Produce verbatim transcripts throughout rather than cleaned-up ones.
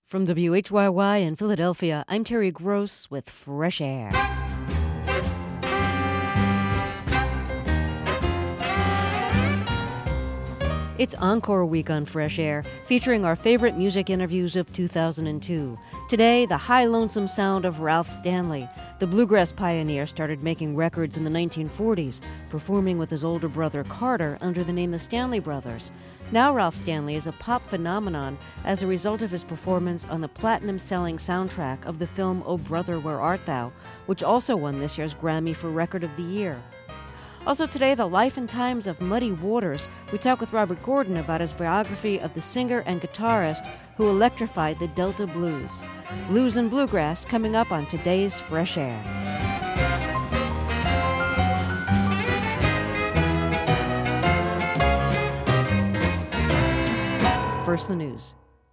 From W H Y Y in Philadelphia, I'm Terry Gross with Fresh Air. It's Encore Week on Fresh Air, featuring our favorite music interviews of two thousand two. Today, the high lonesome sound of Ralph Stanley. The bluegrass pioneer started making records in the nineteen forties, performing with his older brother Carter under the name the Stanley Brothers. Now Ralph Stanley is a pop phenomenon as a result of his performance on the platinum-selling soundtrack of the film Oh Brother, Where Art Thou, which also won this year's Grammy for Record of the Year. Also today, the life and times of Muddy Waters. We talk with Robert Gordon about his biography of the singer and guitarist who electrified the Delta Blues. Blues and Bluegrass coming up on today's Fresh Air. First, the news.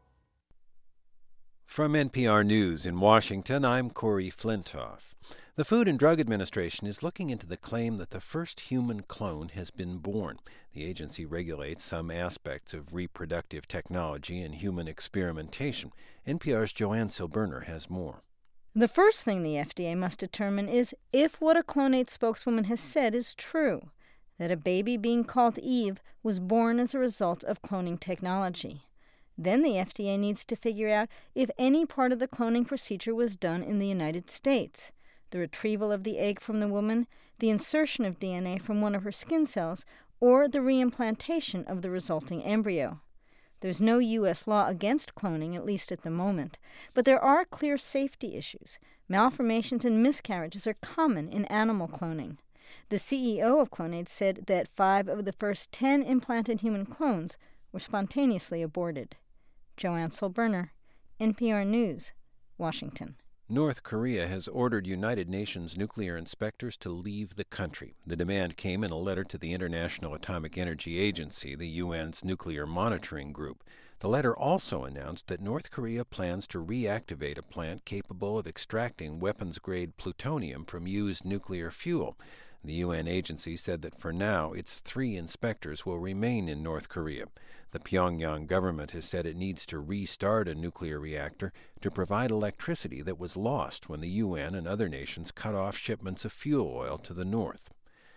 From N P R News in Washington, I'm Corey Flintoff. The Food and Drug Administration is looking into the claim that the first human clone has been born. The agency regulates some aspects of reproductive technology and human experimentation. N P R's Joanne Silberner has more. The first thing the F D A must determine is if what a Clonate spokeswoman has said is true, that a baby being called Eve was born as a result of cloning technology. Then the F D A needs to figure out if any part of the cloning procedure was done in the United States. The retrieval of the egg from the woman, the insertion of D N A from one of her skin cells, or the reimplantation of the resulting embryo. There's no U S law against cloning, at least at the moment, but there are clear safety issues. Malformations and miscarriages are common in animal cloning. The C E O of Clonate said that five of the first ten implanted human clones were spontaneously aborted. Joanne Silberner, N P R News, Washington. North Korea has ordered United Nations nuclear inspectors to leave the country. The demand came in a letter to the International Atomic Energy Agency, the U N's nuclear monitoring group. The letter also announced that North Korea plans to reactivate a plant capable of extracting weapons-grade plutonium from used nuclear fuel. The U N agency said that for now, its three inspectors will remain in North Korea. The Pyongyang government has said it needs to restart a nuclear reactor to provide electricity that was lost when the U N and other nations cut off shipments of fuel oil to the north.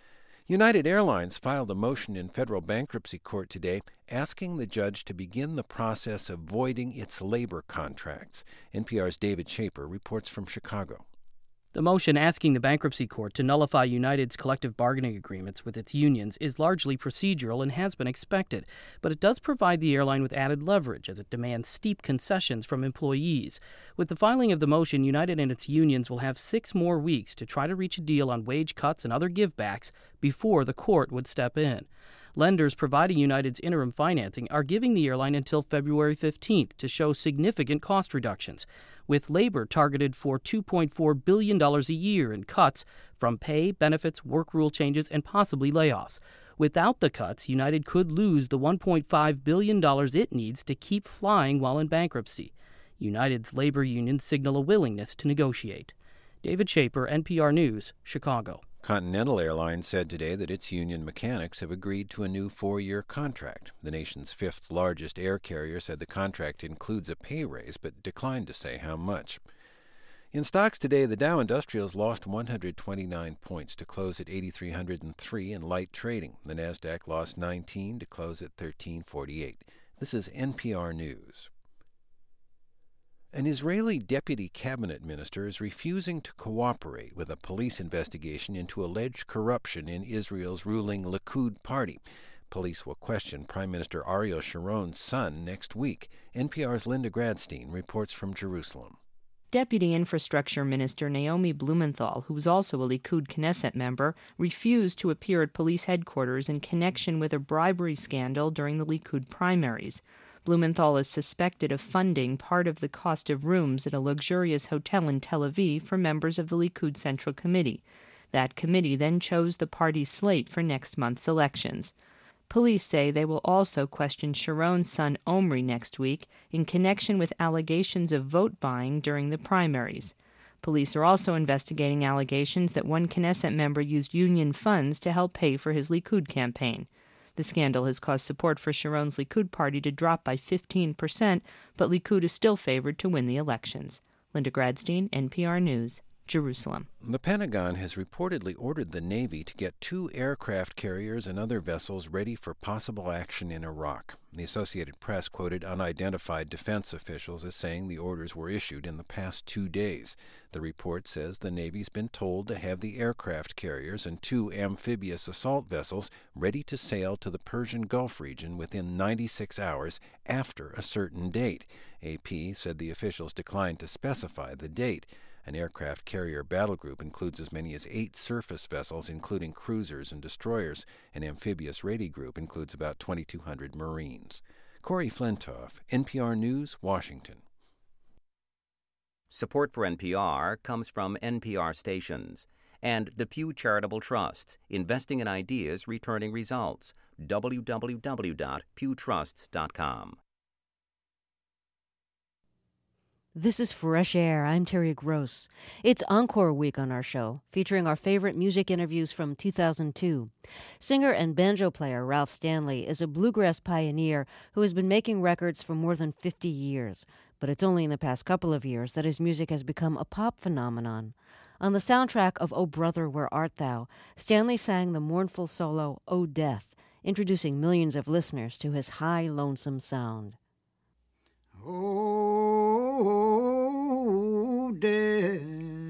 United Airlines filed a motion in federal bankruptcy court today asking the judge to begin the process of voiding its labor contracts. N P R's David Schaper reports from Chicago. The motion asking the bankruptcy court to nullify United's collective bargaining agreements with its unions is largely procedural and has been expected, but it does provide the airline with added leverage as it demands steep concessions from employees. With the filing of the motion, United and its unions will have six more weeks to try to reach a deal on wage cuts and other givebacks before the court would step in. Lenders providing United's interim financing are giving the airline until February fifteenth to show significant cost reductions, with labor targeted for two point four billion dollars a year in cuts from pay, benefits, work rule changes, and possibly layoffs. Without the cuts, United could lose the one point five billion dollars it needs to keep flying while in bankruptcy. United's labor unions signal a willingness to negotiate. David Schaper, N P R News, Chicago. Continental Airlines said today that its union mechanics have agreed to a new four-year contract. The nation's fifth-largest air carrier said the contract includes a pay raise, but declined to say how much. In stocks today, the Dow Industrials lost one hundred twenty-nine points to close at eight thousand three hundred three in light trading. The Nasdaq lost nineteen to close at thirteen forty-eight. This is N P R News. An Israeli deputy cabinet minister is refusing to cooperate with a police investigation into alleged corruption in Israel's ruling Likud party. Police will question Prime Minister Ariel Sharon's son next week. N P R's Linda Gradstein reports from Jerusalem. Deputy Infrastructure Minister Naomi Blumenthal, who was also a Likud Knesset member, refused to appear at police headquarters in connection with a bribery scandal during the Likud primaries. Blumenthal is suspected of funding part of the cost of rooms at a luxurious hotel in Tel Aviv for members of the Likud Central Committee. That committee then chose the party's slate for next month's elections. Police say they will also question Sharon's son Omri next week in connection with allegations of vote buying during the primaries. Police are also investigating allegations that one Knesset member used union funds to help pay for his Likud campaign. The scandal has caused support for Sharon's Likud party to drop by fifteen percent, but Likud is still favored to win the elections. Linda Gradstein, N P R News, Jerusalem. The Pentagon has reportedly ordered the Navy to get two aircraft carriers and other vessels ready for possible action in Iraq. The Associated Press quoted unidentified defense officials as saying the orders were issued in the past two days. The report says the Navy's been told to have the aircraft carriers and two amphibious assault vessels ready to sail to the Persian Gulf region within ninety-six hours after a certain date. A P said the officials declined to specify the date. An aircraft carrier battle group includes as many as eight surface vessels, including cruisers and destroyers. An amphibious raiding group includes about twenty-two hundred Marines. Corey Flintoff, N P R News, Washington. Support for N P R comes from N P R stations and the Pew Charitable Trust, investing in ideas, returning results. w w w dot pew trusts dot com. This is Fresh Air. I'm Terry Gross. It's Encore Week on our show, featuring our favorite music interviews from two thousand two. Singer and banjo player Ralph Stanley is a bluegrass pioneer who has been making records for more than fifty years. But it's only in the past couple of years that his music has become a pop phenomenon. On the soundtrack of Oh Brother, Where Art Thou, Stanley sang the mournful solo Oh Death, introducing millions of listeners to his high, lonesome sound. Oh, death,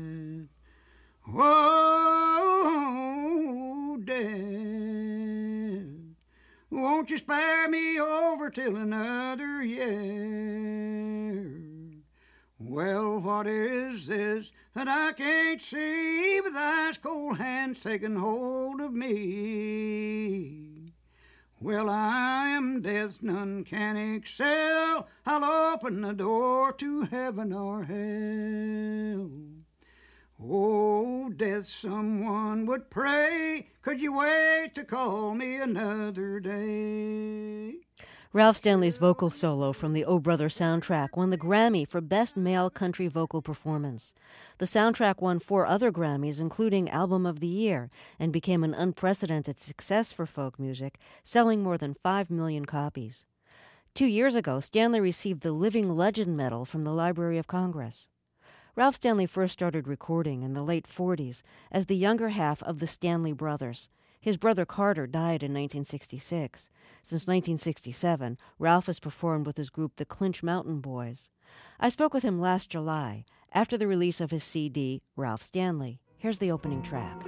oh, death, won't you spare me over till another year? Well, what is this that I can't see with ice cold hands taking hold of me? Well, I am death, none can excel. I'll open the door to heaven or hell. Oh, death, someone would pray. Could you wait to call me another day? Ralph Stanley's vocal solo from the Oh Brother soundtrack won the Grammy for Best Male Country Vocal Performance. The soundtrack won four other Grammys, including Album of the Year, and became an unprecedented success for folk music, selling more than five million copies. Two years ago, Stanley received the Living Legend Medal from the Library of Congress. Ralph Stanley first started recording in the late forties as the younger half of the Stanley Brothers. His brother Carter died in nineteen sixty-six. Since nineteen sixty-seven, Ralph has performed with his group the Clinch Mountain Boys. I spoke with him last July, after the release of his C D, Ralph Stanley. Here's the opening track.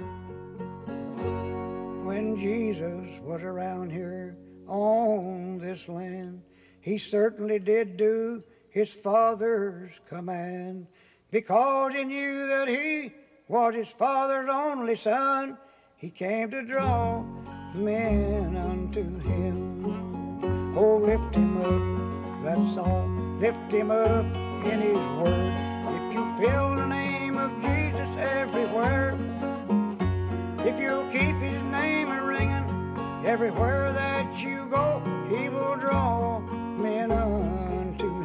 When Jesus was around here on this land, he certainly did do his Father's command, because he knew that he was his Father's only Son. He came to draw men unto him. Oh, lift him up, that's all. Lift him up in his word. If you fill the name of Jesus everywhere, if you'll keep his name a-ringing everywhere that you go, he will draw men unto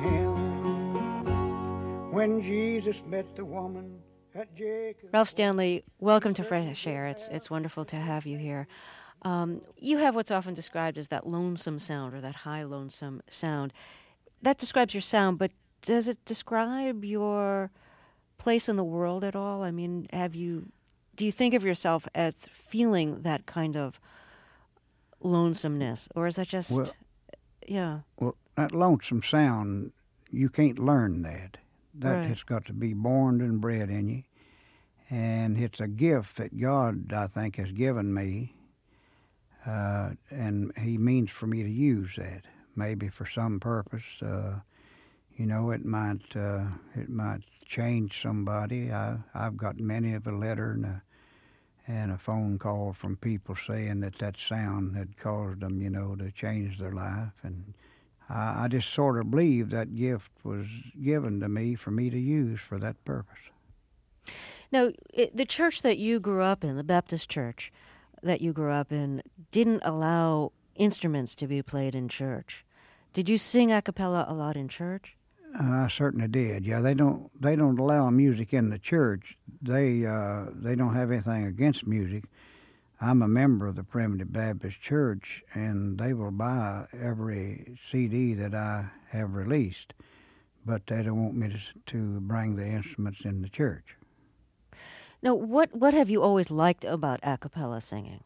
him. When Jesus met the woman, Ralph Stanley, welcome to Fresh Air. It's it's wonderful to have you here. Um, you have what's often described as that lonesome sound, or that high lonesome sound. That describes your sound, but does it describe your place in the world at all? I mean, have you? Do you think of yourself as feeling that kind of lonesomeness, or is that just? Well, yeah. Well, that lonesome sound, you can't learn that. That Right. has got to be born and bred in you. And it's a gift that God, I think, has given me. Uh, and he means for me to use that, maybe for some purpose. Uh, you know, it might uh, it might change somebody. I, I've got many of a letter and a, and a phone call from people saying that that sound had caused them, you know, to change their life. And I, I just sort of believe that gift was given to me for me to use for that purpose. Now, it, the church that you grew up in, the Baptist church that you grew up in, didn't allow instruments to be played in church. Did you sing a cappella a lot in church? Uh, I certainly did. Yeah, they don't they don't allow music in the church. They uh, they don't have anything against music. I'm a member of the Primitive Baptist Church, and they will buy every C D that I have released, but they don't want me to, to bring the instruments in the church. Now, what, what have you always liked about a cappella singing?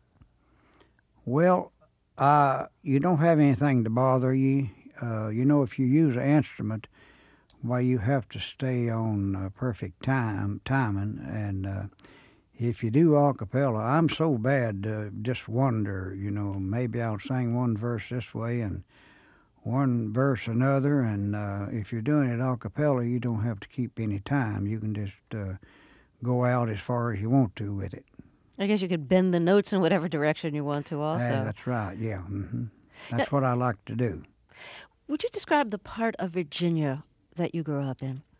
Well, uh, you don't have anything to bother you. Uh, you know, if you use an instrument, why, you have to stay on uh, perfect time timing, and uh, if you do a cappella, I'm so bad, uh, just wonder, you know, maybe I'll sing one verse this way and one verse another, and uh, if you're doing it a cappella, you don't have to keep any time. You can just uh, go out as far as you want to with it. I guess you could bend the notes in whatever direction you want to also. Uh, that's right, yeah. Mm-hmm. That's now, what I like to do. Would you describe the part of Virginia that you grew up in?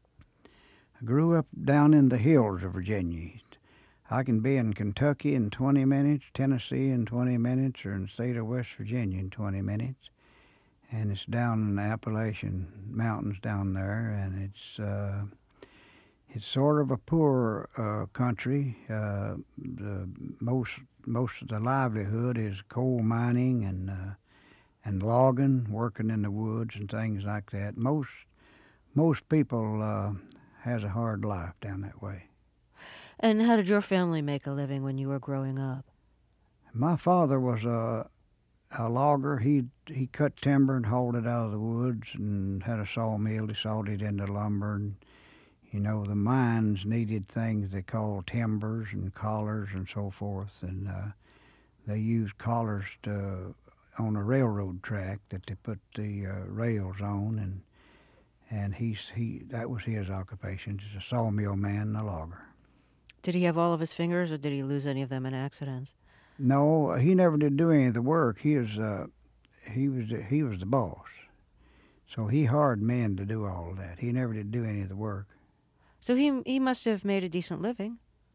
I grew up down in the hills of Virginia. I can be in Kentucky in twenty minutes, Tennessee in twenty minutes, or in the state of West Virginia in twenty minutes. And it's down in the Appalachian Mountains down there, and it's uh, it's sort of a poor uh, country. Uh, the most most of the livelihood is coal mining and uh, and logging, working in the woods and things like that. Most most people uh, has a hard life down that way. And how did your family make a living when you were growing up? My father was a a logger. He he cut timber and hauled it out of the woods, and had a sawmill. He sawed it into lumber. And, you know, the mines needed things they called timbers and collars and so forth, and uh, they used collars to, on a railroad track that they put the uh, rails on, and and he's he that was his occupation, just a sawmill man and a logger. Did he have all of his fingers, or did he lose any of them in accidents? No, he never did do any of the work. He was uh, he was he was the boss, so he hired men to do all of that. He never did do any of the work. So he he must have made a decent living.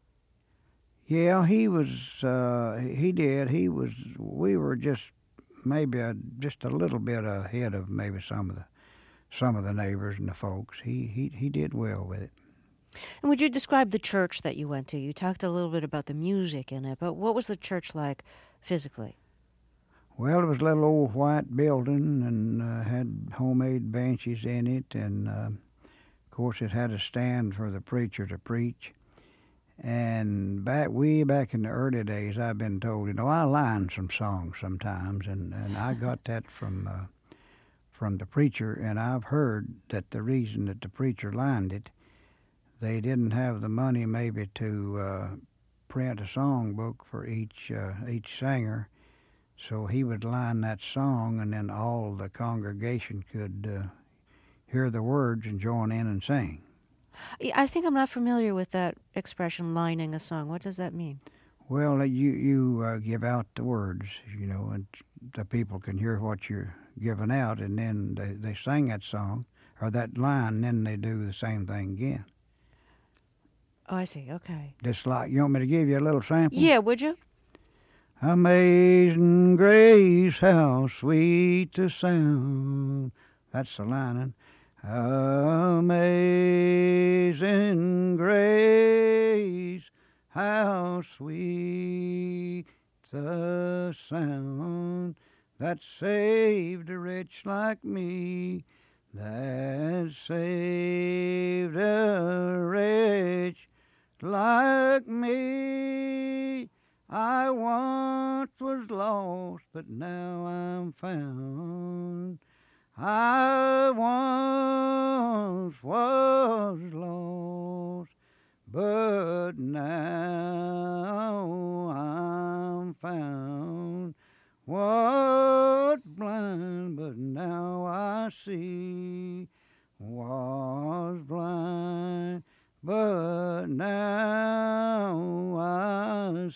Yeah, he was. Uh, he did. He was. We were just maybe a, just a little bit ahead of maybe some of the some of the neighbors and the folks. He he he did well with it. And would you describe the church that you went to? You talked a little bit about the music in it, but what was the church like physically? Well, it was a little old white building, and uh, had homemade benches in it, and uh, of course it had a stand for the preacher to preach. And back way back in the early days, I've been told, you know, I line some songs sometimes, and, and I got that from uh, from the preacher, and I've heard that the reason that the preacher lined it, they didn't have the money maybe to uh, print a songbook for each uh, each singer, so he would line that song, and then all the congregation could uh, hear the words and join in and sing. I think I'm not familiar with that expression, lining a song. What does that mean? Well, you you uh, give out the words, you know, and the people can hear what you're giving out, and then they, they sing that song or that line, and then they do the same thing again. Oh, I see. Okay. Just like, you want me to give you a little sample? Yeah, would you? Amazing grace, how sweet the sound. That's the lining. Amazing grace, how sweet the sound that saved a wretch like me, that saved a wretch like me. I once was lost, but now I'm found. I once was lost, but now I'm found. Was blind, but now I see. Was blind, but now I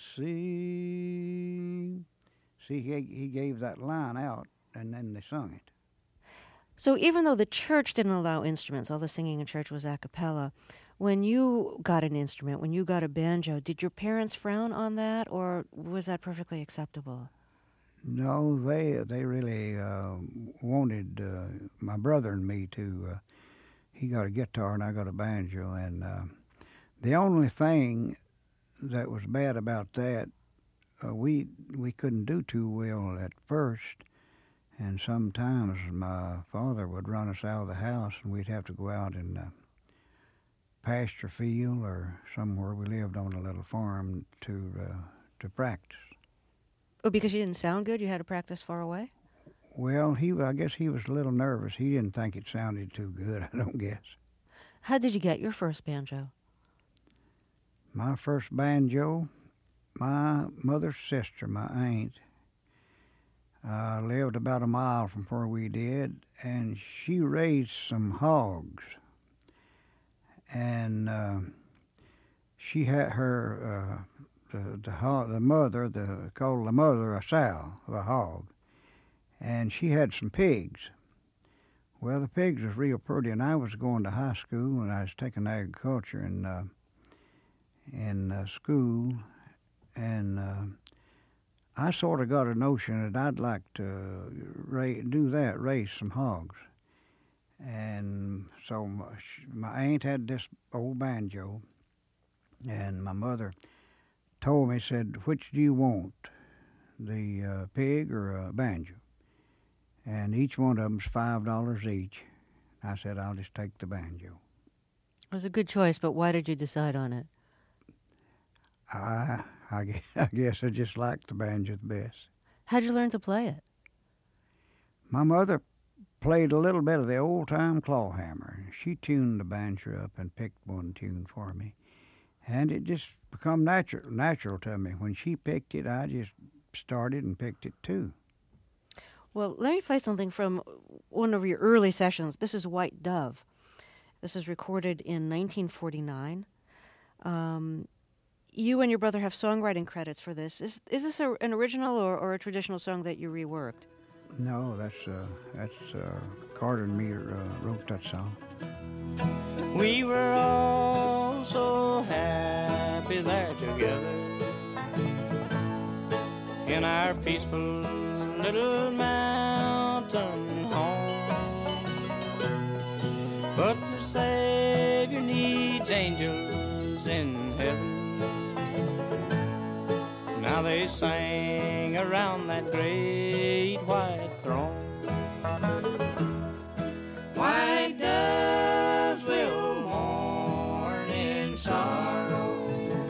see. See, he, he gave that line out, and then they sung it. So even though the church didn't allow instruments, all the singing in church was a cappella, when you got an instrument, when you got a banjo, did your parents frown on that, or was that perfectly acceptable? No, they they really uh, wanted uh, my brother and me to. Uh, he got a guitar and I got a banjo, and uh, the only thing that was bad about that, uh, we we couldn't do too well at first, and sometimes my father would run us out of the house, and we'd have to go out in the pasture field or somewhere. We lived on a little farm to uh, to practice. Oh, because you didn't sound good, you had to practice far away? Well, he I guess he was a little nervous. He didn't think it sounded too good, I don't guess. How did you get your first banjo? My first banjo, my mother's sister, my aunt, uh, lived about a mile from where we did, and she raised some hogs. And uh, she had her, uh, the, the, hog, the mother, the called the mother a sow, a hog, and she had some pigs. Well, the pigs was real pretty, and I was going to high school, and I was taking agriculture in uh, in uh, school, and uh, I sort of got a notion that I'd like to ra- do that, raise some hogs. And so my, my aunt had this old banjo, and my mother told me, said, which do you want, the uh, pig or a banjo? And each one of them's five dollars each. I said, I'll just take the banjo. It was a good choice, but why did you decide on it? I, I, guess, I guess I just liked the banjo the best. How'd you learn to play it? My mother played a little bit of the old-time clawhammer. She tuned the banjo up and picked one tune for me. And it just become natural, natural to me. When she picked it, I just started and picked it too. Well, let me play something from one of your early sessions. This is White Dove. This is recorded in nineteen forty-nine. Um, you and your brother have songwriting credits for this. Is is this a, an original or, or a traditional song that you reworked? No, that's uh, that's uh, Carter and me uh, wrote that song. We were all so happy there together in our peaceful little mountain home. But the Savior needs angels in heaven. Now they sang around that great white throne. White doves will mourn in sorrow.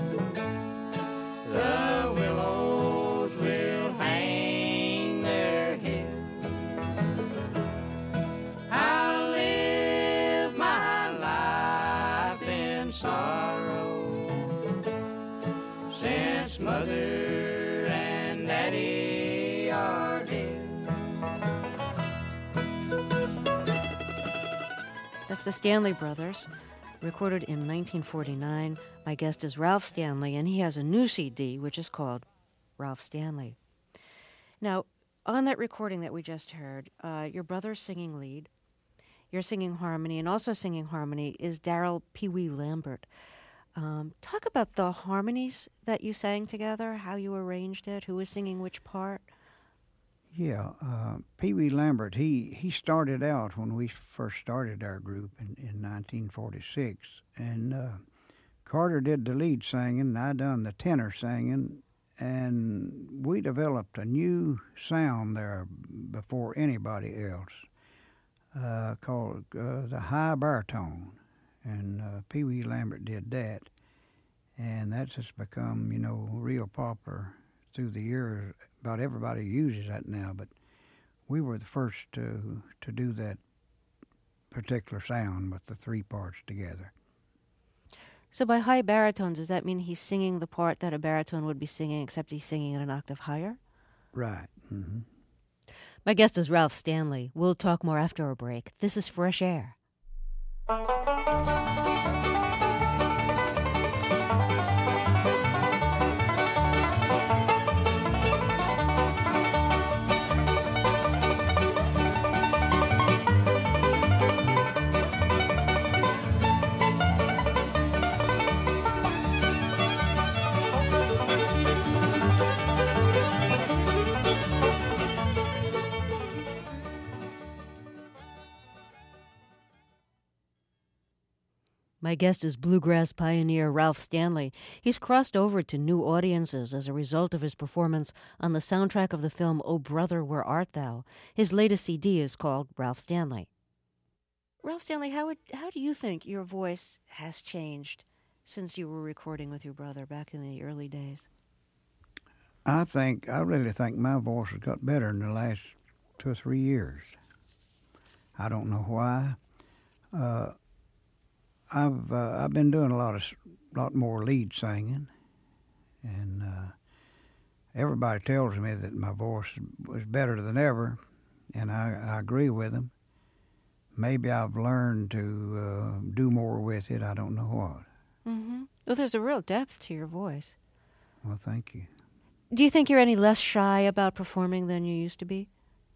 The willows will hang their heads. I'll live my life in sorrow since Mother and Daddy are dead. That's the Stanley Brothers, recorded in nineteen forty-nine. My guest is Ralph Stanley, and he has a new C D, which is called Ralph Stanley. Now, on that recording that we just heard, uh, your brother's singing lead, you're singing harmony, and also singing harmony is Darrell Pee Wee Lambert. Um, talk about the harmonies that you sang together, how you arranged it, who was singing which part. Yeah, uh, Pee Wee Lambert, he, he started out when we first started our group in, in nineteen forty-six, and uh, Carter did the lead singing, and I done the tenor singing, and we developed a new sound there before anybody else uh, called uh, the high baritone, and uh, Pee Wee Lambert did that, and that's just become, you know, real popular through the years. About everybody uses that now, but we were the first to to do that particular sound with the three parts together. So by high baritone, does that mean he's singing the part that a baritone would be singing, except he's singing it an octave higher? Right. Mm-hmm. My guest is Ralph Stanley. We'll talk more after a break. This is Fresh Air. My guest is bluegrass pioneer Ralph Stanley. He's crossed over to new audiences as a result of his performance on the soundtrack of the film Oh Brother, Where Art Thou? His latest C D is called Ralph Stanley. Ralph Stanley, how would, how do you think your voice has changed since you were recording with your brother back in the early days? I think, I really think my voice has got better in the last two or three years. I don't know why. Uh, I've uh, I've been doing a lot of lot more lead singing, and uh, everybody tells me that my voice was better than ever, and I, I agree with them. Maybe I've learned to uh, do more with it. I don't know what. Mm-hmm. Well, there's a real depth to your voice. Well, thank you. Do you think you're any less shy about performing than you used to be?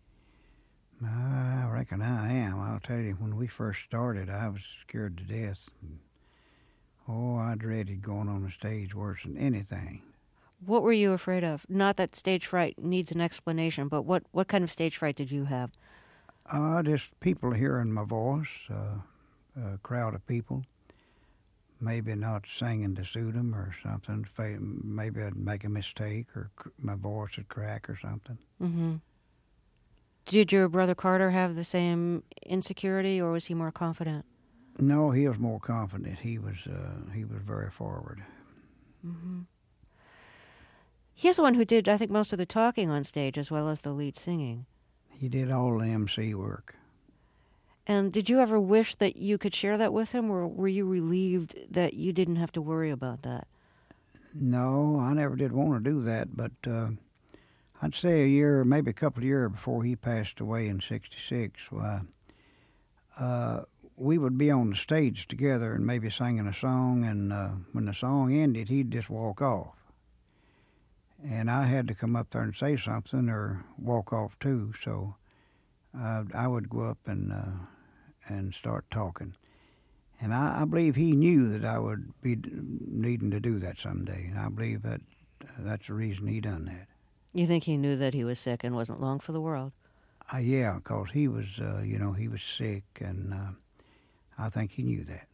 I reckon I am. I'll tell you, when we first started, I was scared to death. And, oh, I dreaded going on the stage worse than anything. What were you afraid of? Not that stage fright needs an explanation, but what, what kind of stage fright did you have? Uh, just people hearing my voice, uh, a crowd of people, maybe not singing to suit them or something. Maybe I'd make a mistake or my voice would crack or something. Mm-hmm. Did your brother Carter have the same insecurity, or was he more confident? No, he was more confident. He was uh, he was very forward. Mm-hmm. He's the one who did, I think, most of the talking on stage as well as the lead singing. He did all the M C work. And did you ever wish that you could share that with him, or were you relieved that you didn't have to worry about that? No, I never did want to do that, but uh, I'd say a year, maybe a couple of years before he passed away in sixty-six, why, uh, we would be on the stage together and maybe singing a song, and uh, when the song ended, he'd just walk off. And I had to come up there and say something or walk off too, so uh, I would go up and uh, and start talking. And I, I believe he knew that I would be needing to do that someday, and I believe that uh, that's the reason he done that. You think he knew that he was sick and wasn't long for the world? Uh, yeah, because he was, uh, you know, he was sick, and uh, I think he knew that.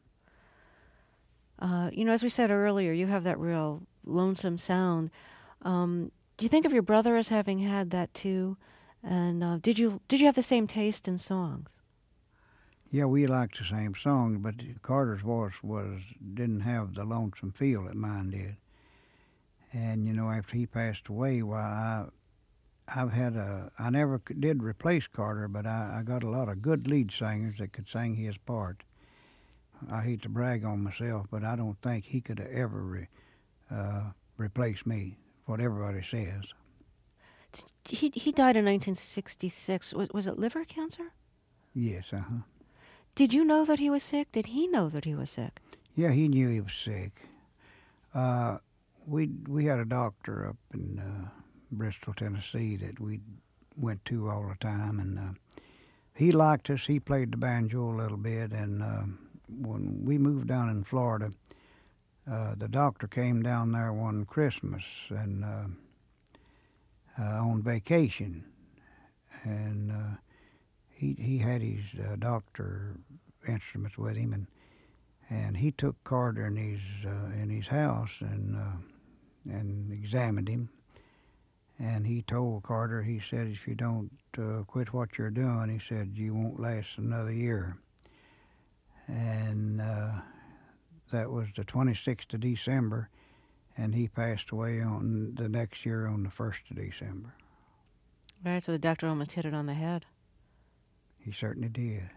Uh, you know, as we said earlier, you have that real lonesome sound. Um, do you think of your brother as having had that too? And uh, did you did you have the same taste in songs? Yeah, we liked the same songs, but Carter's voice was didn't have the lonesome feel that mine did. And, you know, after he passed away, why, I, I've had a, I never did replace Carter, but I, I got a lot of good lead singers that could sing his part. I hate to brag on myself, but I don't think he could have ever re, uh, replace me, what everybody says. He he died in nineteen sixty-six. Was, was it liver cancer? Yes, uh-huh. Did you know that he was sick? Did he know that he was sick? Yeah, he knew he was sick. Uh, we we had a doctor up in uh, Bristol, Tennessee that we went to all the time, and uh, he liked us. He played the banjo a little bit, and uh, when we moved down in Florida, uh, the doctor came down there one Christmas and uh, uh, on vacation, and uh, he he had his uh, doctor instruments with him, and and he took Carter in his uh, in his house and uh, and examined him, and he told Carter, he said, if you don't uh, quit what you're doing, he said, you won't last another year. And uh, that was the twenty-sixth of December, and he passed away on the next year on the first of December. Right, so the doctor almost hit it on the head. He certainly did.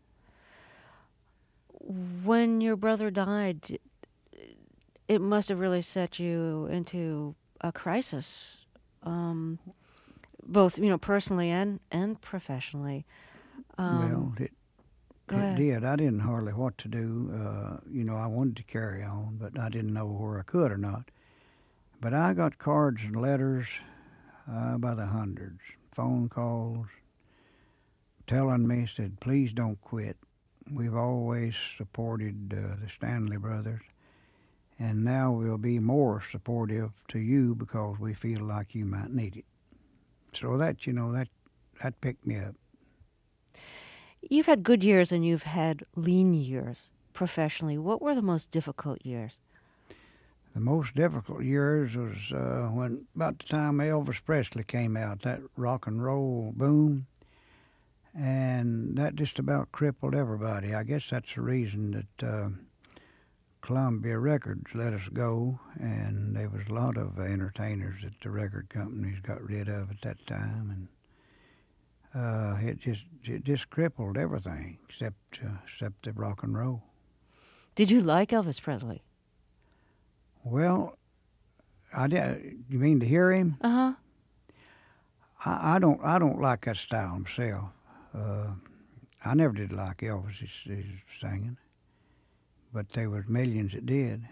When your brother died, it must have really set you into a crisis, um, both, you know, personally and, and professionally. Um, well, it, it did. I didn't hardly what to do. Uh, you know, I wanted to carry on, but I didn't know where I could or not. But I got cards and letters uh, by the hundreds, phone calls, telling me, said, please don't quit. We've always supported uh, the Stanley brothers, and now we'll be more supportive to you because we feel like you might need it. So that, you know, that that picked me up. You've had good years and you've had lean years. professionally, what were the most difficult years? The most difficult years was uh, when about the time Elvis Presley came out, that rock and roll boom, and that just about crippled everybody. I guess that's the reason that uh, Columbia Records let us go, and there was a lot of entertainers that the record companies got rid of at that time, and uh, it just it just crippled everything except uh, except the rock and roll. Did you like Elvis Presley? Well, I did. You mean to hear him? Uh huh. I, I don't. I don't like that style myself. Uh, I never did like Elvis' his, his singing, but there was millions that did.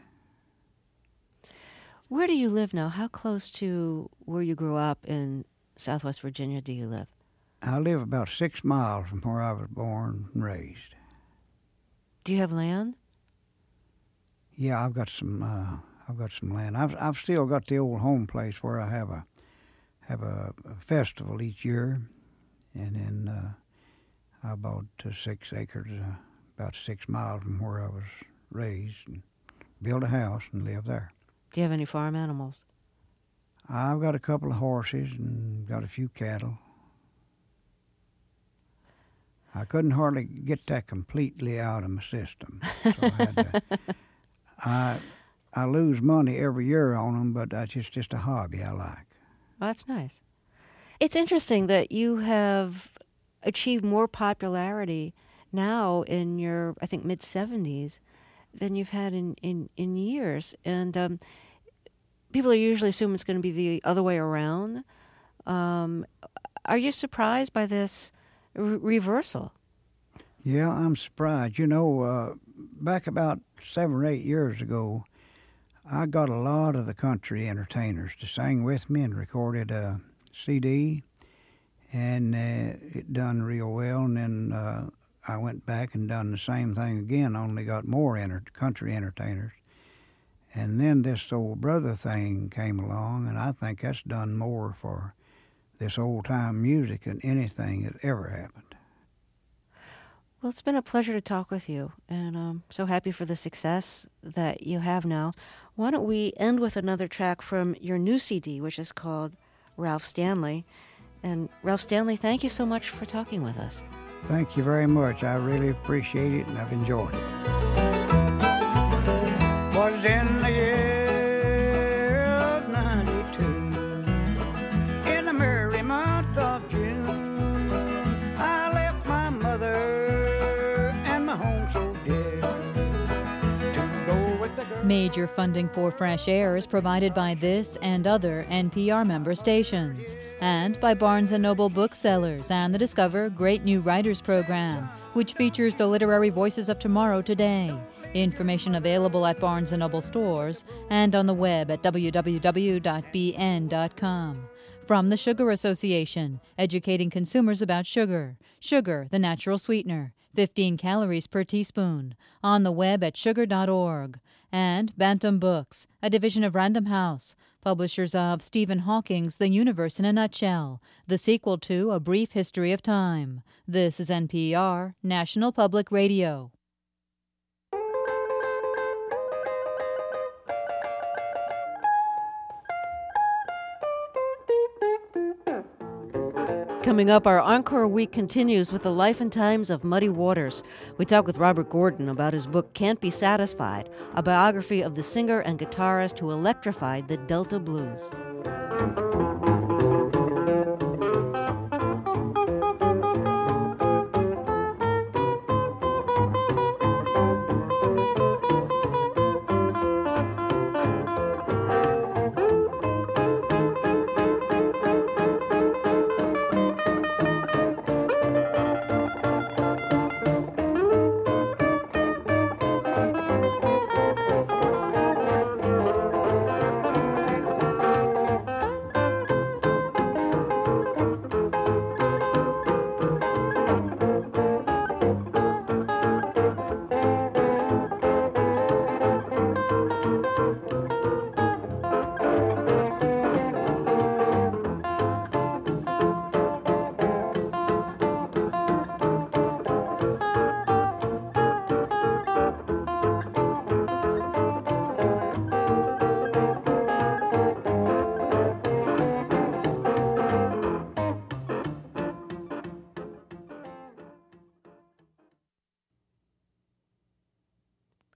Where do you live now? How close to where you grew up in Southwest Virginia do you live? I live about six miles from where I was born and raised. Do you have land? Yeah, I've got some. Uh, I've got some land. I've I've still got the old home place where I have a have a, a festival each year, and then uh, I bought uh, six acres, uh, about six miles from where I was raised, and built a house and lived there. Do you have any farm animals? I've got a couple of horses and got a few cattle. I couldn't hardly get that completely out of my system, so I had to. I I lose money every year on them, but that's just, just a hobby I like. Oh, that's nice. It's interesting that you have achieved more popularity now in your, I think, mid-seventies than you've had in, in, in years. And um, people are usually assume it's going to be the other way around. Um, are you surprised by this re- reversal? Yeah, I'm surprised. You know, uh, back about seven or eight years ago, I got a lot of the country entertainers to sing with me and recorded a C D, and uh, it done real well. And then uh, I went back and done the same thing again, only got more enter- country entertainers. And then this old brother thing came along, and I think that's done more for this old-time music than anything that ever happened. Well, it's been a pleasure to talk with you, and I'm so happy for the success that you have now. Why don't we end with another track from your new C D, which is called Ralph Stanley. And Ralph Stanley, thank you so much for talking with us. Thank you very much. I really appreciate it, and I've enjoyed it. Was in the year of ninety-two, in the merry month of June, I left my mother and my home so dear to go with the girl. Major funding for Fresh Air is provided by this and other N P R member stations, and by Barnes and Noble Booksellers and the Discover Great New Writers program, which features the literary voices of tomorrow today. Information available at Barnes and Noble stores and on the web at w w w dot b n dot com. From the Sugar Association, educating consumers about sugar. Sugar, the natural sweetener, fifteen calories per teaspoon. On the web at sugar dot org. And Bantam Books, a division of Random House, publishers of Stephen Hawking's The Universe in a Nutshell, the sequel to A Brief History of Time. This is N P R, National Public Radio. Coming up, our Encore Week continues with the life and times of Muddy Waters. We talk with Robert Gordon about his book Can't Be Satisfied, a biography of the singer and guitarist who electrified the Delta Blues.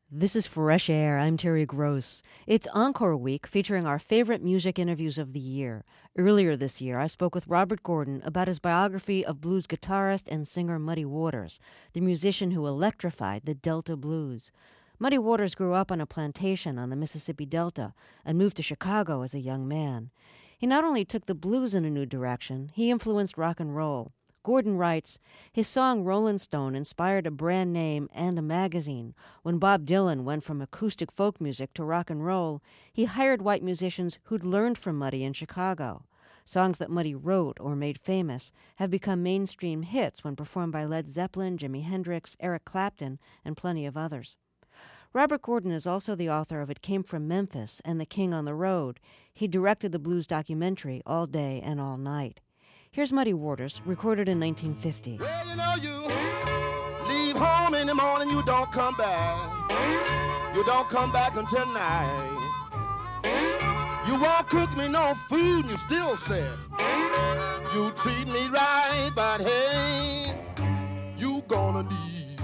This is Fresh Air. I'm Terry Gross. It's Encore Week, featuring our favorite music interviews of the year. Earlier this year, I spoke with Robert Gordon about his biography of blues guitarist and singer Muddy Waters, the musician who electrified the Delta blues. Muddy Waters grew up on a plantation on the Mississippi Delta and moved to Chicago as a young man. He not only took the blues in a new direction, he influenced rock and roll. Gordon writes, his song Rolling Stone inspired a brand name and a magazine. When Bob Dylan went from acoustic folk music to rock and roll, he hired white musicians who'd learned from Muddy in Chicago. Songs that Muddy wrote or made famous have become mainstream hits when performed by Led Zeppelin, Jimi Hendrix, Eric Clapton, and plenty of others. Robert Gordon is also the author of It Came From Memphis and The King on the Road. He directed the blues documentary All Day and All Night. Here's Muddy Waters, recorded in nineteen fifty. Well, you know, you leave home in the morning, you don't come back. You don't come back until night. You won't cook me no food, and you still say you treat me right, but hey, you gonna need,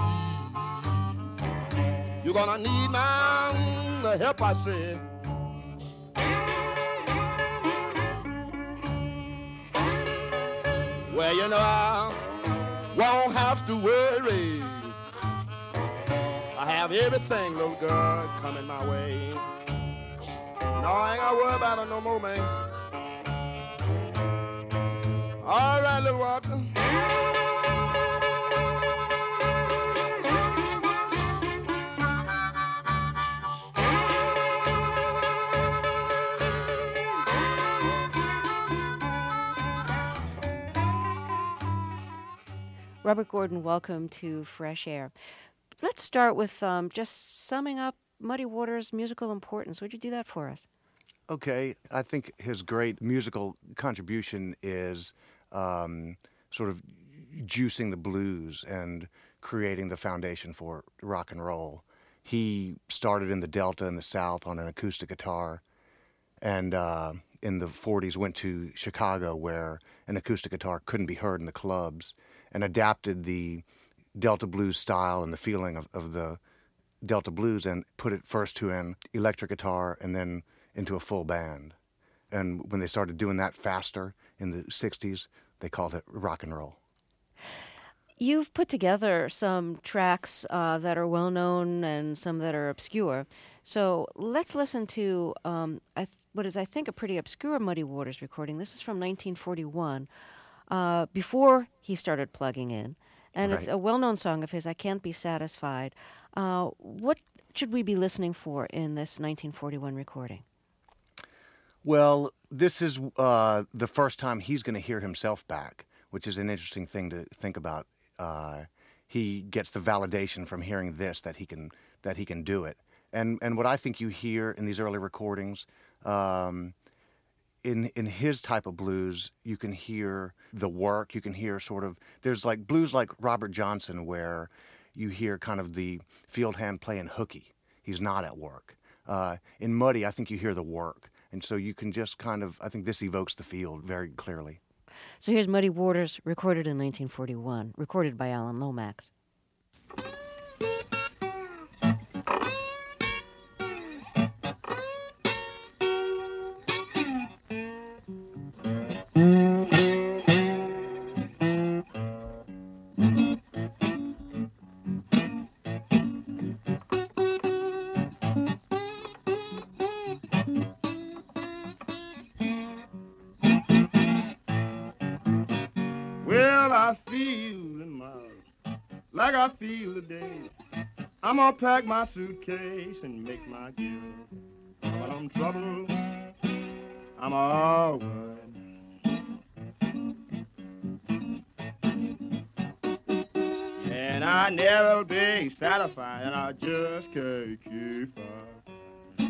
you gonna need my the help, I said. Well, you know, I won't have to worry. I have everything, little girl, coming my way. No, I ain't gotta worry about it no more, man. All right, little Walter. Robert Gordon, welcome to Fresh Air. Let's start with um, just summing up Muddy Waters' musical importance. Would you do that for us? Okay. I think his great musical contribution is um, sort of juicing the blues and creating the foundation for rock and roll. He started in the Delta in the South on an acoustic guitar, and uh, in the forties went to Chicago, where an acoustic guitar couldn't be heard in the clubs, and adapted the Delta blues style and the feeling of, of the Delta blues and put it first to an electric guitar and then into a full band. And when they started doing that faster in the sixties, they called it rock and roll. You've put together some tracks uh, that are well-known and some that are obscure. So let's listen to um, I th- what is, I think, a pretty obscure Muddy Waters recording. This is from nineteen forty-one. Uh, before he started plugging in, and right. It's a well-known song of his, I Can't Be Satisfied. Uh, what should we be listening for in this nineteen forty-one recording? Well, this is uh, the first time he's going to hear himself back, which is an interesting thing to think about. Uh, he gets the validation from hearing this, that he can that he can do it. And and what I think you hear in these early recordings, um, in in his type of blues, you can hear the work. You can hear sort of, there's like blues like Robert Johnson, where you hear kind of the field hand playing hooky. He's not at work. Uh, in Muddy, I think you hear the work. And so you can just kind of, I think this evokes the field very clearly. So here's Muddy Waters, recorded in nineteen forty-one, recorded by Alan Lomax. Like I feel today, I'm gonna pack my suitcase and make my give. But I'm troubled, I'm all worried, and I never be satisfied, and I just can't keep up.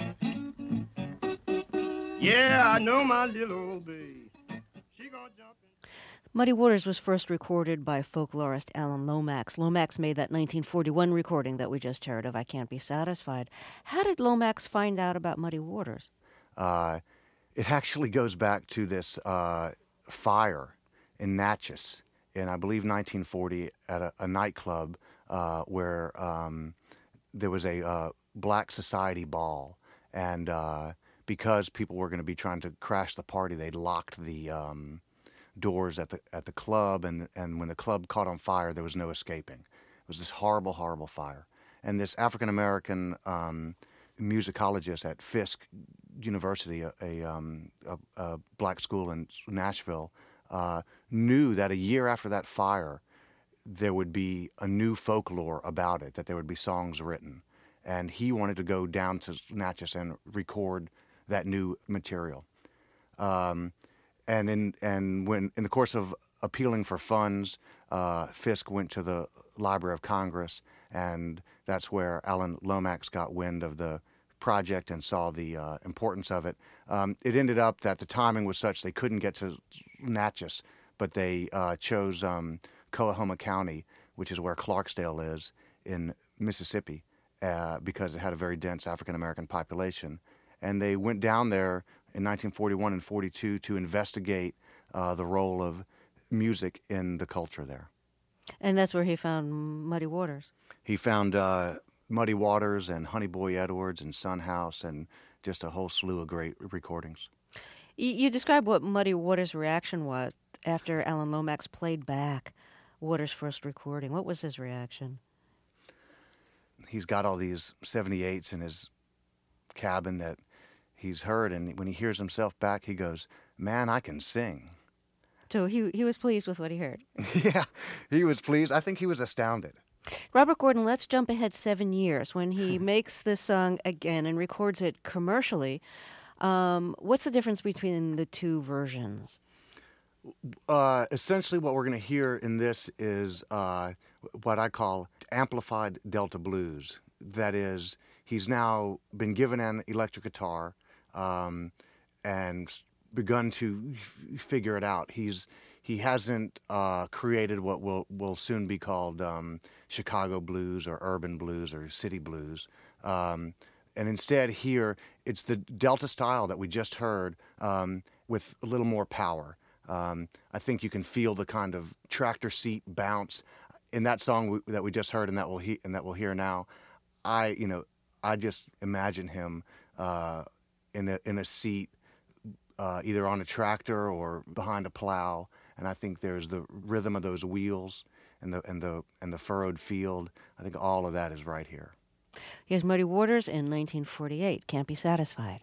Yeah, I know my little old babe, she gonna jump in. Muddy Waters was first recorded by folklorist Alan Lomax. Lomax made that nineteen forty-one recording that we just heard of, I Can't Be Satisfied. How did Lomax find out about Muddy Waters? Uh, it actually goes back to this uh, fire in Natchez in, I believe, nineteen forty at a, a nightclub uh, where um, there was a uh, black society ball, and uh, because people were going to be trying to crash the party, they'd locked the um, doors at the at the club, and and when the club caught on fire, there was no escaping. It was this horrible, horrible fire. And this African American um, musicologist at Fisk University, a a, um, a, a black school in Nashville, uh, knew that a year after that fire, there would be a new folklore about it, that there would be songs written. And he wanted to go down to Natchez and record that new material. Um, and in and when in the course of appealing for funds, uh, Fisk went to the Library of Congress, and that's where Alan Lomax got wind of the project and saw the uh, importance of it. Um, it ended up that the timing was such they couldn't get to Natchez, but they uh, chose um, Coahoma County, which is where Clarksdale is in Mississippi, uh, because it had a very dense African-American population. And they went down there in nineteen forty-one and forty-two to investigate uh, the role of music in the culture there. And that's where he found Muddy Waters. He found uh, Muddy Waters and Honey Boy Edwards and Son House and just a whole slew of great recordings. You, you described what Muddy Waters' reaction was after Alan Lomax played back Waters' first recording. What was his reaction? He's got all these seventy-eights in his cabin that he's heard, and when he hears himself back, he goes, "Man, I can sing." So he he was pleased with what he heard. Yeah, he was pleased. I think he was astounded. Robert Gordon, let's jump ahead seven years when he makes this song again and records it commercially. Um, what's the difference between the two versions? Uh, essentially, what we're going to hear in this is uh, what I call amplified Delta blues. That is, he's now been given an electric guitar um, and begun to f- figure it out. He's he hasn't uh, created what will will soon be called um, Chicago blues or urban blues or city blues. Um, and instead, here it's the Delta style that we just heard um, with a little more power. Um, I think you can feel the kind of tractor seat bounce in that song we, that we just heard, and that we'll he, and that we'll hear now. I, you know, I just imagine him uh, in a in a seat, uh, either on a tractor or behind a plow, and I think there's the rhythm of those wheels and the and the and the furrowed field. I think all of that is right here. Here's Muddy Waters in nineteen forty-eight. Can't Be Satisfied.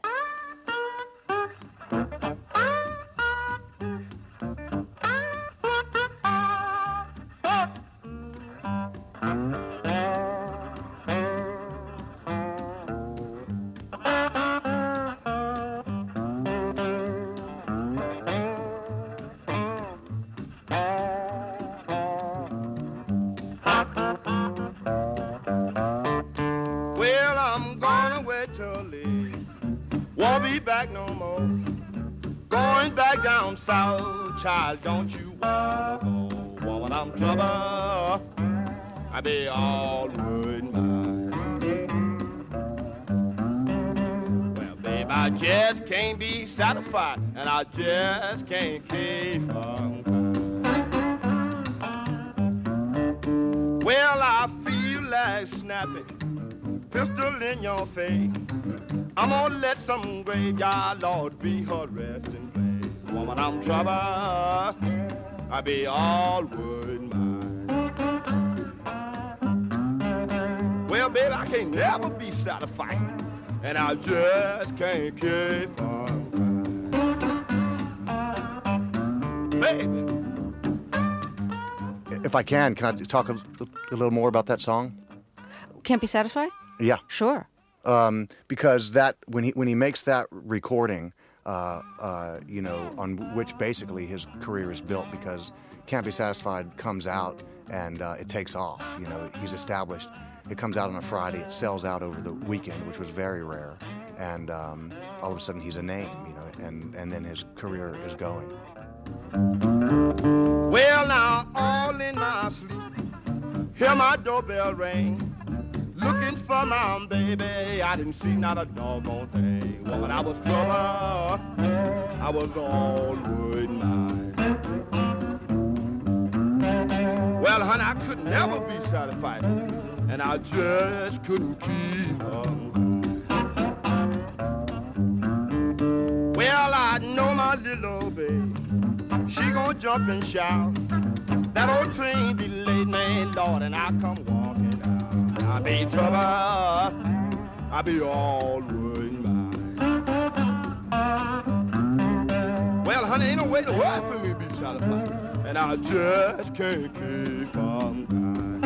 Child, don't you wanna go? Woman, I'm trouble. I be all worried mine. Well, babe, I just can't be satisfied, and I just can't keep from crying. Well, I feel like snapping, pistol in your face. I'm gonna let some graveyard lord be her resting place. Woman, I'm trouble, I be all worried mine. Well, baby, I can't never be satisfied, and I just can't keep on crying. Baby. If I can, can I talk a, a little more about that song? Can't Be Satisfied? Yeah. Sure. Um, because that when he when he makes that recording, Uh, uh, you know, on which basically his career is built, because Can't Be Satisfied comes out and uh, it takes off. You know, he's established. It comes out on a Friday. It sells out over the weekend, which was very rare. And um, all of a sudden, he's a name. You know, and and then his career is going. Well, now all in my sleep, hear my doorbell ring. Looking for my baby, I didn't see not a doggone thing. Woman, I was trouble, I was all worried mine. Well, honey, I could never be satisfied, and I just couldn't keep from crying. Well, I know my little baby, she gonna jump and shout. That old train be late, man, Lord, and I come walking out. I be in trouble, I be all worried about. Well, honey, ain't no way to work for me to be satisfied, and I just can't keep from crying.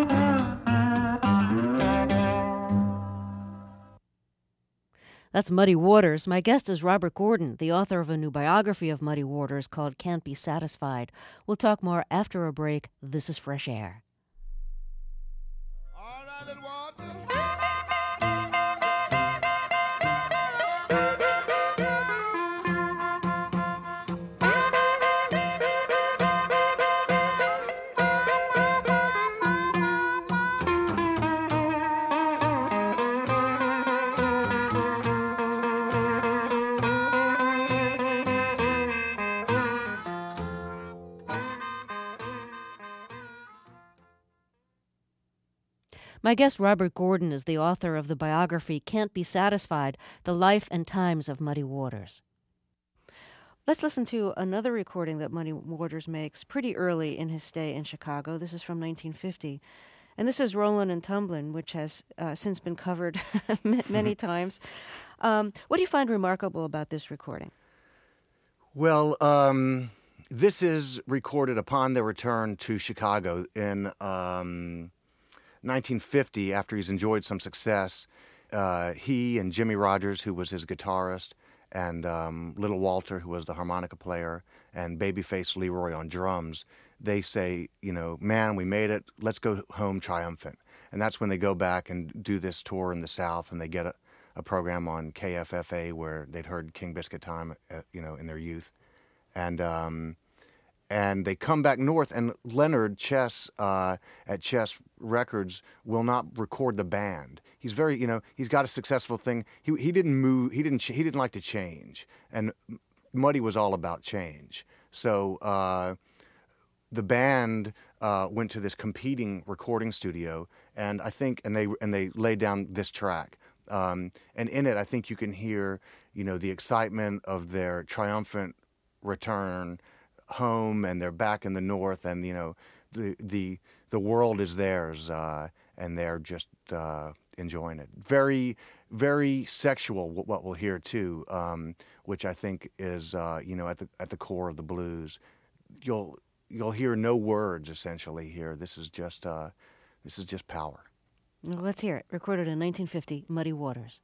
That's Muddy Waters. My guest is Robert Gordon, the author of a new biography of Muddy Waters called Can't Be Satisfied. We'll talk more after a break. This is Fresh Air. All right, little water. My guest, Robert Gordon, is the author of the biography Can't Be Satisfied, The Life and Times of Muddy Waters. Let's listen to another recording that Muddy Waters makes pretty early in his stay in Chicago. This is from nineteen fifty. And this is Rollin' and Tumblin', which has uh, since been covered many times. Um, what do you find remarkable about this recording? Well, um, this is recorded upon their return to Chicago in um, nineteen fifty, after he's enjoyed some success. Uh, he and Jimmy Rogers, who was his guitarist, and um, Little Walter, who was the harmonica player, and Babyface Leroy on drums, they say, you know, man, we made it. Let's go home triumphant. And that's when they go back and do this tour in the South, and they get a, a program on K F F A where they'd heard King Biscuit Time, uh, you know, in their youth. And um, and they come back north, and Leonard Chess uh, at Chess Records will not record the band. He's very, you know, he's got a successful thing. He he didn't move. He didn't. He didn't like to change. And Muddy was all about change. So uh, the band uh, went to this competing recording studio, and I think, and they and they laid down this track. Um, and in it, I think you can hear, you know, the excitement of their triumphant return home, and they're back in the North, and you know, the the the world is theirs, uh, and they're just uh, enjoying it. Very, very sexual. What we'll hear too, um, which I think is uh, you know, at the at the core of the blues. You'll you'll hear no words essentially here. This is just uh, this is just power. Well, let's hear it. Recorded in nineteen fifty, Muddy Waters.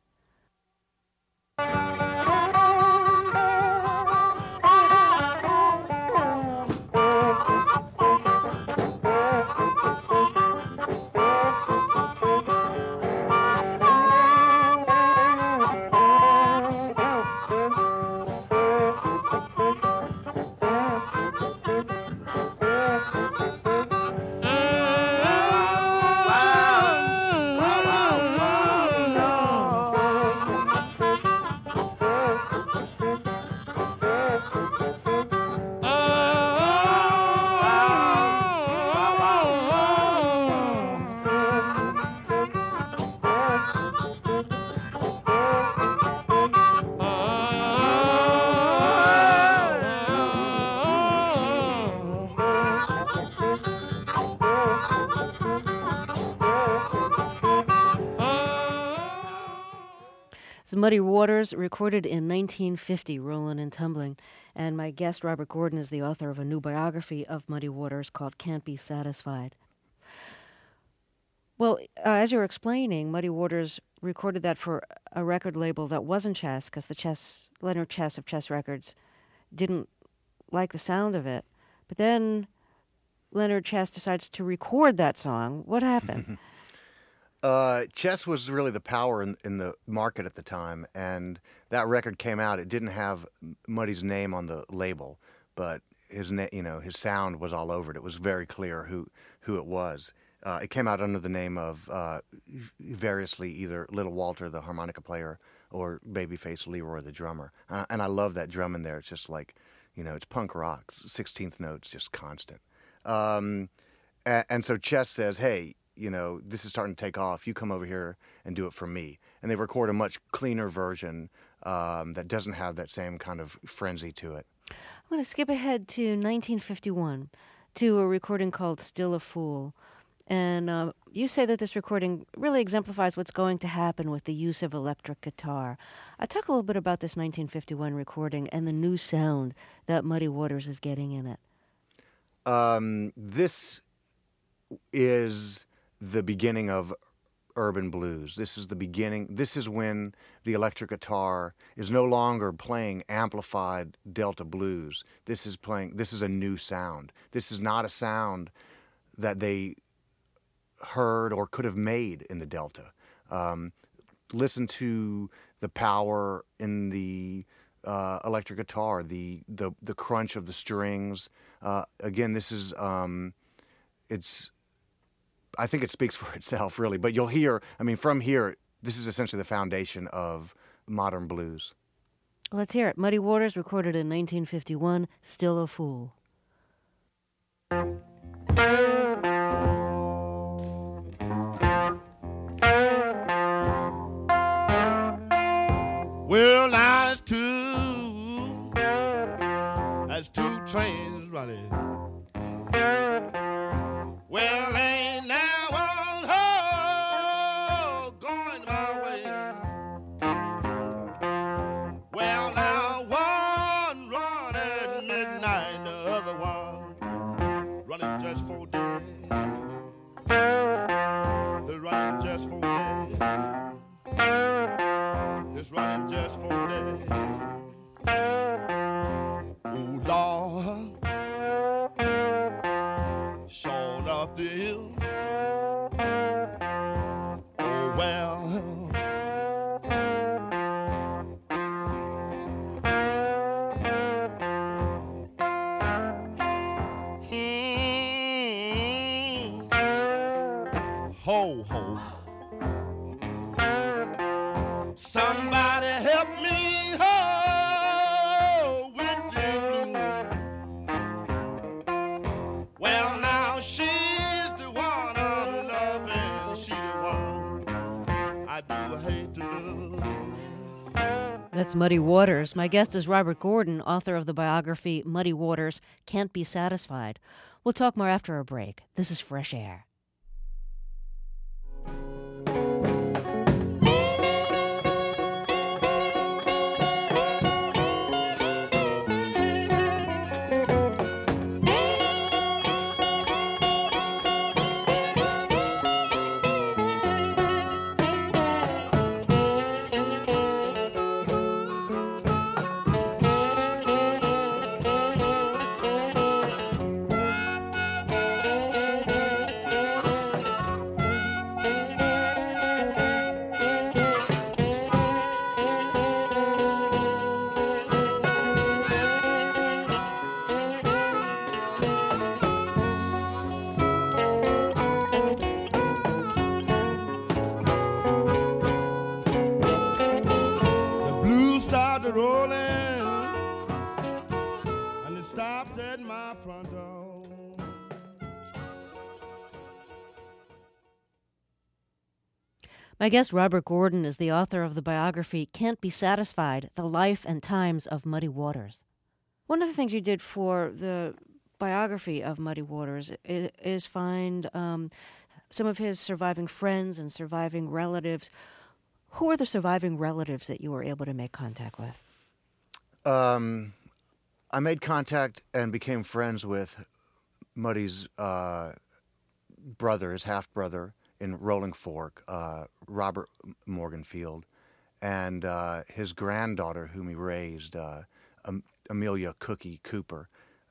Muddy Waters, recorded in nineteen fifty, Rollin' and Tumbling. And my guest, Robert Gordon, is the author of a new biography of Muddy Waters called Can't Be Satisfied. Well, uh, as you were explaining, Muddy Waters recorded that for a record label that wasn't Chess, because the Chess, Leonard Chess of Chess Records didn't like the sound of it. But then Leonard Chess decides to record that song. What happened? Uh, Chess was really the power in, in the market at the time, and that record came out. It didn't have Muddy's name on the label, but his na- you know, his sound was all over it. It was very clear who who it was. Uh, it came out under the name of uh, variously either Little Walter, the harmonica player, or Babyface Leroy, the drummer. Uh, and I love that drum in there. It's just like, you know, it's punk rock. sixteenth notes, just constant. Um, and, and so Chess says, hey, you know, this is starting to take off. You come over here and do it for me. And they record a much cleaner version um, that doesn't have that same kind of frenzy to it. I'm going to skip ahead to nineteen fifty-one, to a recording called Still a Fool. And uh, you say that this recording really exemplifies what's going to happen with the use of electric guitar. I talk a little bit about this nineteen fifty-one recording and the new sound that Muddy Waters is getting in it. Um, this is the beginning of urban blues. This is the beginning. This is when the electric guitar is no longer playing amplified Delta blues. This is playing, this is a new sound. This is not a sound that they heard or could have made in the Delta. Um, listen to the power in the uh, electric guitar, the, the, the crunch of the strings. Uh, again, this is, um, it's, I think it speaks for itself, really. But you'll hear, I mean, from here, this is essentially the foundation of modern blues. Let's hear it. Muddy Waters, recorded in nineteen fifty-one, Still a Fool. Well, that's two, that's two trains running. Well, ain't now one ho going my way. Well, now one run at midnight, the other one running just for day. They're running just for day. It's running just for day. Oh, Lord. Sure enough, the hill. Oh, well. Hmm. Ho, ho. Somebody help me, ho, with this blues. Well, now she's the one I'm loving, she's the one I do hate to love. That's Muddy Waters. My guest is Robert Gordon, author of the biography Muddy Waters, Can't Be Satisfied. We'll talk more after a break. This is Fresh Air. My guest, Robert Gordon, is the author of the biography Can't Be Satisfied, The Life and Times of Muddy Waters. One of the things you did for the biography of Muddy Waters is, is find um, some of his surviving friends and surviving relatives. Who are the surviving relatives that you were able to make contact with? Um, I made contact and became friends with Muddy's uh, brother, his half-brother, in Rolling Fork, uh, Robert Morganfield, and uh, his granddaughter, whom he raised, uh, um, Amelia Cookie Cooper.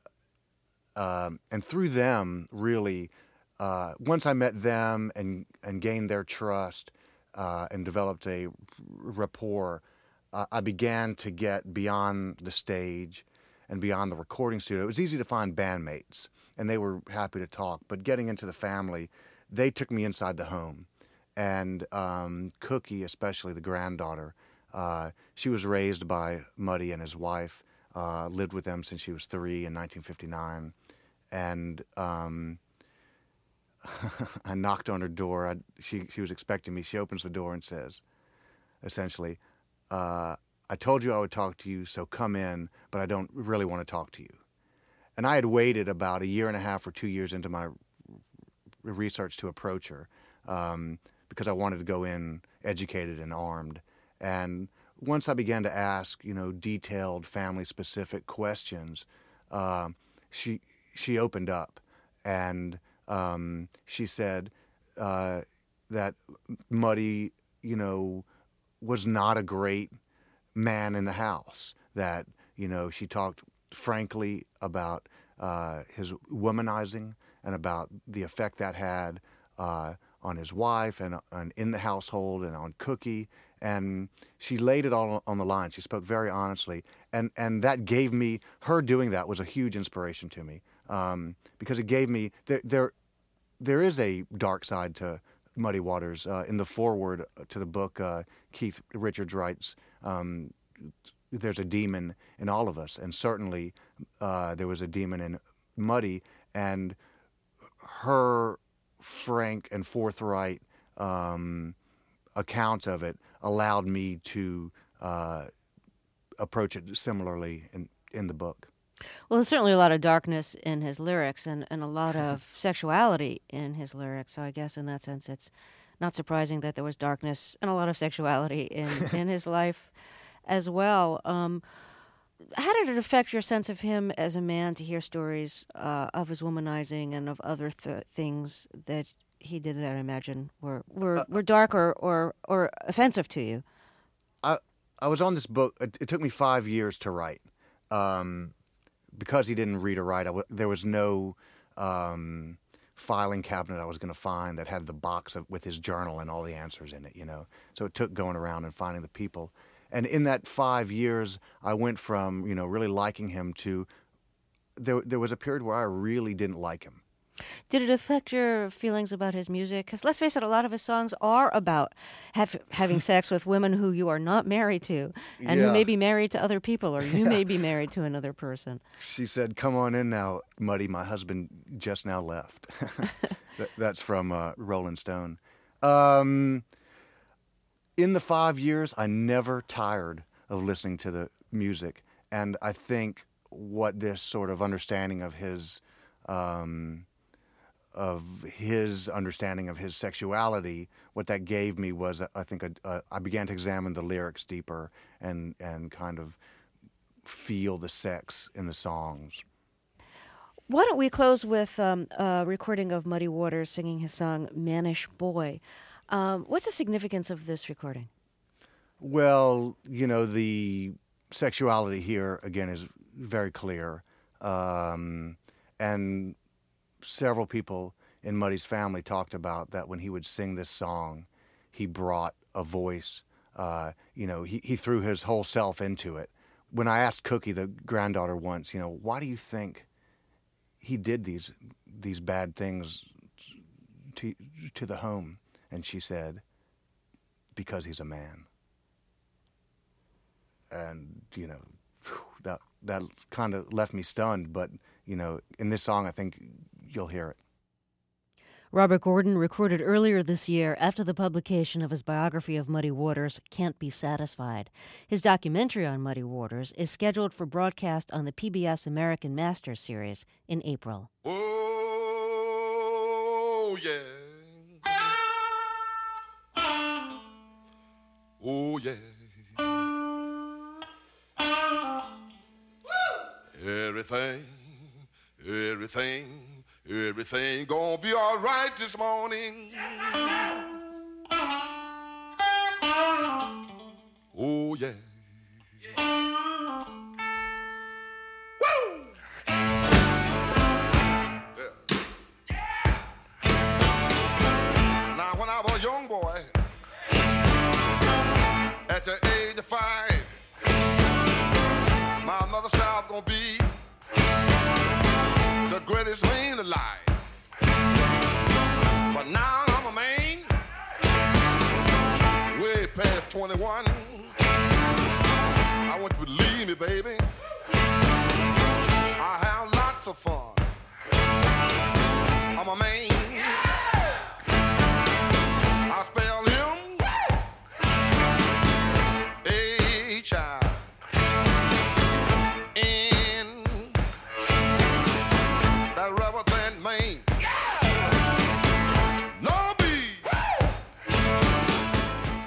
Um, and through them, really, uh, once I met them and, and gained their trust uh, and developed a rapport, uh, I began to get beyond the stage and beyond the recording studio. It was easy to find bandmates, and they were happy to talk, but getting into the family, they took me inside the home. And um, Cookie, especially the granddaughter, uh, she was raised by Muddy and his wife, uh, lived with them since she was three in nineteen fifty-nine. And um, I knocked on her door. I, she she was expecting me. She opens the door and says, essentially, uh, I told you I would talk to you, so come in, but I don't really want to talk to you. And I had waited about a year and a half or two years into my research to approach her um, because I wanted to go in educated and armed. And once I began to ask, you know, detailed family-specific questions, uh, she she opened up, and um, she said uh, that Muddy, you know, was not a great man in the house. That, you know, she talked frankly about uh, his womanizing and about the effect that had uh, on his wife and, and in the household and on Cookie. And she laid it all on the line. She spoke very honestly. And, and that gave me, her doing that was a huge inspiration to me um, because it gave me, there, there, there is a dark side to Muddy Waters. Uh, in the foreword to the book, uh, Keith Richards writes, um, there's a demon in all of us. And certainly uh, there was a demon in Muddy. And her frank and forthright um, account of it allowed me to uh, approach it similarly in, in the book. Well, there's certainly a lot of darkness in his lyrics and, and a lot of sexuality in his lyrics. So I guess in that sense, it's not surprising that there was darkness and a lot of sexuality in, in his life as well. Um, how did it affect your sense of him as a man to hear stories uh, of his womanizing and of other th- things that he did that I imagine were were, uh, were dark or, or, or offensive to you? I I was on this book. It, it took me five years to write. Um, because he didn't read or write, I w- there was no um, filing cabinet I was going to find that had the box of, with his journal and all the answers in it, you know. So it took going around and finding the people. And in that five years, I went from, you know, really liking him to there, there was a period where I really didn't like him. Did it affect your feelings about his music? Because let's face it, a lot of his songs are about have, having sex with women who you are not married to and yeah. who may be married to other people, or you yeah. may be married to another person. She said, come on in now, Muddy. My husband just now left. that, that's from uh, Rolling Stone. Um, in the five years, I never tired of listening to the music. And I think what this sort of understanding of his... Um, of his understanding of his sexuality, what that gave me was, I think, a, a, I began to examine the lyrics deeper and, and kind of feel the sex in the songs. Why don't we close with um, a recording of Muddy Waters singing his song, Mannish Boy. Um, what's the significance of this recording? Well, you know, the sexuality here, again, is very clear. Um, and... Several people in Muddy's family talked about that when he would sing this song, he brought a voice, uh, you know, he, he threw his whole self into it. When I asked Cookie, the granddaughter, once, you know, why do you think he did these these bad things to, to the home? And she said, because he's a man. And, you know, that, that kind of left me stunned, but, you know, in this song, I think you'll hear it. Robert Gordon recorded earlier this year after the publication of his biography of Muddy Waters, Can't Be Satisfied. His documentary on Muddy Waters is scheduled for broadcast on the P B S American Masters series in April. Oh, yeah. Oh, yeah. Everything, everything, everything gonna be all right this morning. Oh, yeah. Woo! Yeah. Now, when I was a young boy, at the age of five, my mother said I was gonna be the greatest man alive. But now I'm a man, way past twenty-one. I want you to believe me, baby. I have lots of fun. I'm a man.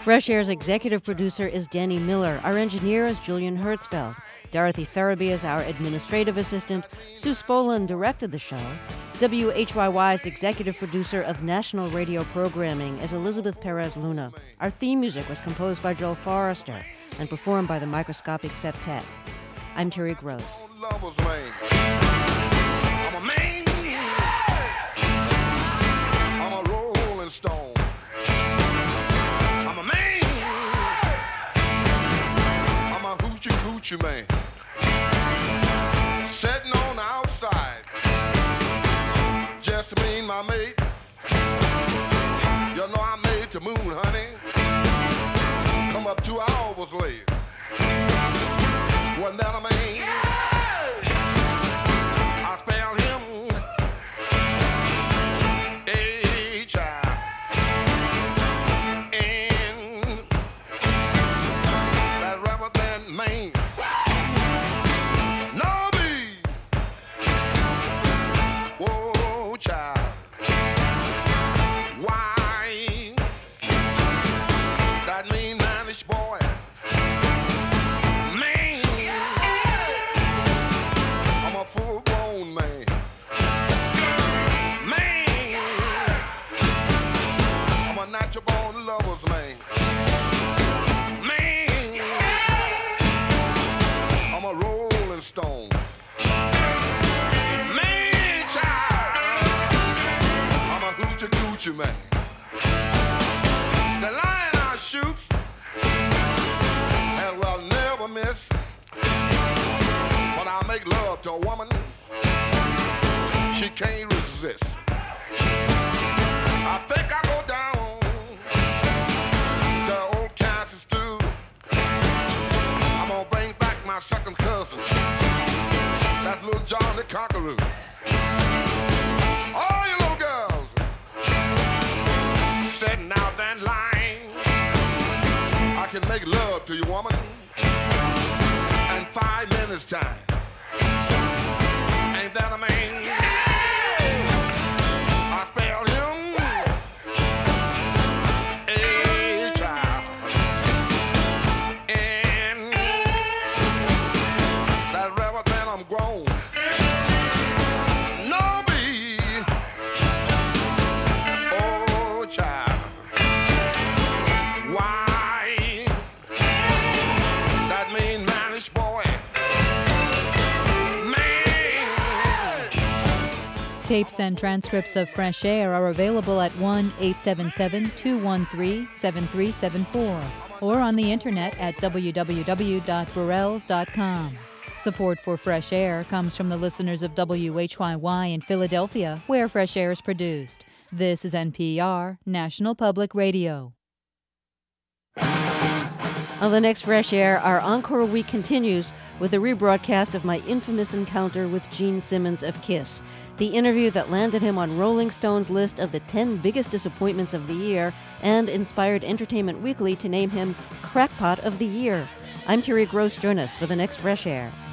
Fresh Air's executive producer is Danny Miller. Our engineer is Julian Hertzfeld. Dorothy Ferraby is our administrative assistant. Sue Spolin directed the show. W H Y Y's executive producer of national radio programming is Elizabeth Perez Luna. Our theme music was composed by Joel Forrester and performed by the Microscopic Septet. I'm Terry Gross. I'm a man. I'm a rolling stone. I'm a man. I'm a hoochie coochie man. Sitting on the outside. Just me and my mate. You know I made the moon, honey. Come up two hours late. Wasn't that a man? I spelled him H I N. That rather than man. No B. Whoa, child. Why? That mean manish boy. Full-grown man. Man, I'm a natural-born lover's man. Man, I'm a rolling stone. Man, child, I'm a hoochie-coochie man. The line I shoot, and will never miss. When I make love to a woman, she can't resist. I think I go down to old Kansas stew. I'm gonna bring back my second cousin, that's little John the Conqueror. All you little girls sitting out that line, I can make love to you, woman, in five minutes time. Ain't that a man? I spelled him H I N. That rather than I'm grown. No B. Oh, child. Why? That mean manish boy. Tapes and transcripts of Fresh Air are available at one eight seven seven, two one three, seven three seven four or on the internet at w w w dot burrells dot com. Support for Fresh Air comes from the listeners of W H Y Y in Philadelphia, where Fresh Air is produced. This is N P R, National Public Radio. On the next Fresh Air, our Encore Week continues with a rebroadcast of my infamous encounter with Gene Simmons of KISS, the interview that landed him on Rolling Stone's list of the ten biggest disappointments of the year and inspired Entertainment Weekly to name him Crackpot of the Year. I'm Terry Gross. Join us for the next Fresh Air.